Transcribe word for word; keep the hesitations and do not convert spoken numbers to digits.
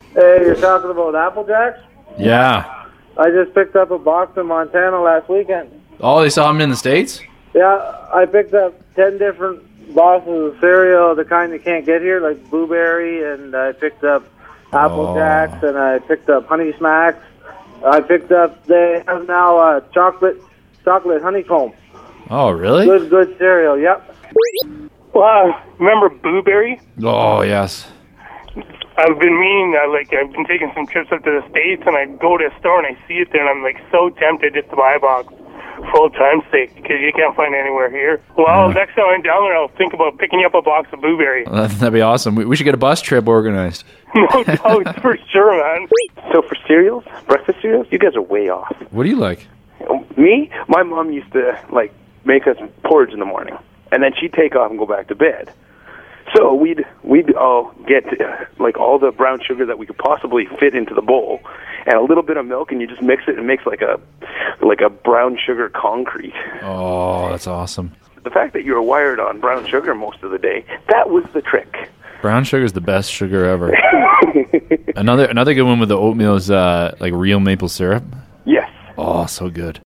Hey, you're talking about Apple Jacks? Yeah. I just picked up a box in Montana last weekend. Oh, they saw them in the States? Yeah, I picked up ten different boxes of cereal, the kind you can't get here, like Blueberry, and I picked up Apple Oh. Jacks, and I picked up Honey Smacks. I picked up, they have now uh, chocolate chocolate honeycomb. Oh, really? Good, good cereal, yep. Wow, remember Blueberry? Oh, yes. I've been meaning, uh, like, I've been taking some trips up to the States, and I go to a store and I see it there, and I'm, like, so tempted just to buy a box full time's sake, because you can't find it anywhere here. Well, Yeah. next time I'm down there, I'll think about picking up a box of Blueberry. That'd be awesome. We we should get a bus trip organized. No doubt, for sure, man. So for cereals, breakfast cereals, you guys are way off. What do you like? Me, my mom used to like make us porridge in the morning, and then she'd take off and go back to bed. So we'd we'd all get uh, like all the brown sugar that we could possibly fit into the bowl, and a little bit of milk, and you just mix it, and it makes like a like a brown sugar concrete. Oh, that's awesome. The fact that you were wired on brown sugar most of the day, that was the trick. Brown sugar is the best sugar ever. another another good one with the oatmeal is uh, like real maple syrup. Yes. Oh, so good.